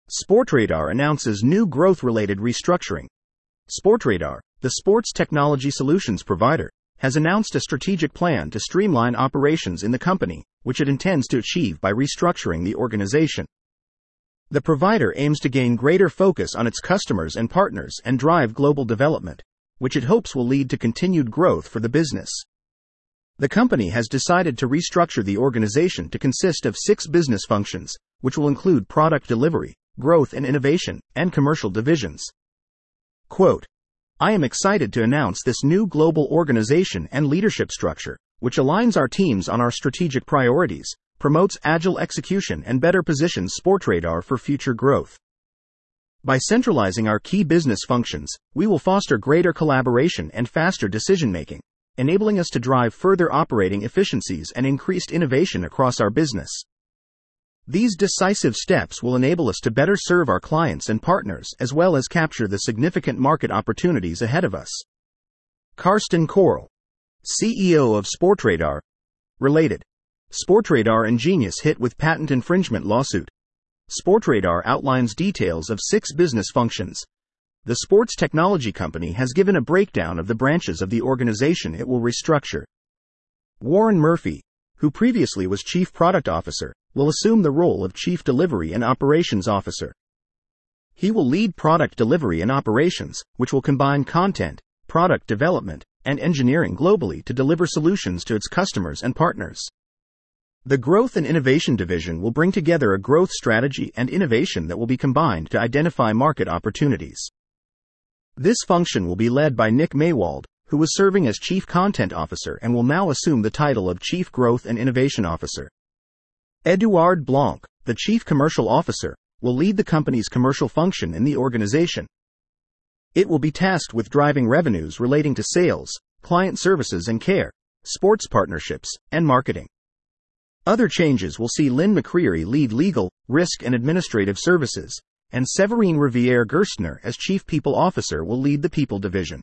Sportradar announces new growth-related restructuring. Sportradar, the sports technology solutions provider, has announced a strategic plan to streamline operations in the company, which it intends to achieve by restructuring the organization. The provider aims to gain greater focus on its customers and partners and drive global development, which it hopes will lead to continued growth for the business. The company has decided to restructure the organization to consist of 6 business functions, which will include product delivery, growth and innovation, and commercial divisions. Quote, "I am excited to announce this new global organization and leadership structure, which aligns our teams on our strategic priorities, promotes agile execution and better positions Sportradar for future growth. By centralizing our key business functions, we will foster greater collaboration and faster decision-making, enabling us to drive further operating efficiencies and increased innovation across our business. These decisive steps will enable us to better serve our clients and partners as well as capture the significant market opportunities ahead of us." Carsten Koerl, CEO of Sportradar. Related. Sportradar and Genius hit with patent infringement lawsuit. Sportradar outlines details of 6 business functions. The sports technology company has given a breakdown of the branches of the organization it will restructure. Warren Murphy, who previously was Chief Product Officer, will assume the role of Chief Delivery and Operations Officer. He will lead product delivery and operations, which will combine content, product development, and engineering globally to deliver solutions to its customers and partners. The Growth and Innovation Division will bring together a growth strategy and innovation that will be combined to identify market opportunities. This function will be led by Nick Maywald, who was serving as Chief Content Officer and will now assume the title of Chief Growth and Innovation Officer. Eduard Blanc, the Chief Commercial Officer, will lead the company's commercial function in the organization. It will be tasked with driving revenues relating to sales, client services and care, sports partnerships, and marketing. Other changes will see Lynn McCreary lead Legal, Risk and Administrative Services, and Severine Riviere-Gerstner as Chief People Officer will lead the People Division.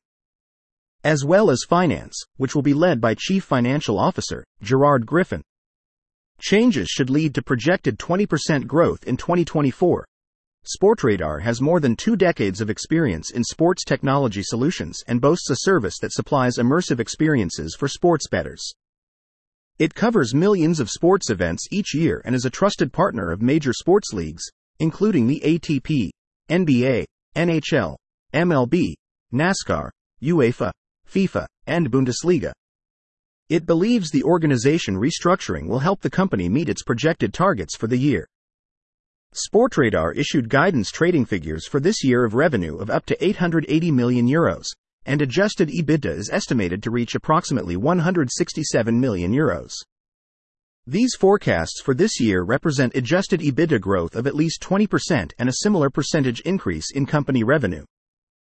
As well as Finance, which will be led by Chief Financial Officer, Gerard Griffin. Changes should lead to projected 20% growth in 2024. Sportradar has more than 2 decades of experience in sports technology solutions and boasts a service that supplies immersive experiences for sports bettors. It covers millions of sports events each year and is a trusted partner of major sports leagues, including the ATP, NBA, NHL, MLB, NASCAR, UEFA, FIFA, and Bundesliga. It believes the organization restructuring will help the company meet its projected targets for the year. Sportradar issued guidance trading figures for this year of revenue of up to €880 million, and adjusted EBITDA is estimated to reach approximately €167 million. These forecasts for this year represent adjusted EBITDA growth of at least 20% and a similar percentage increase in company revenue.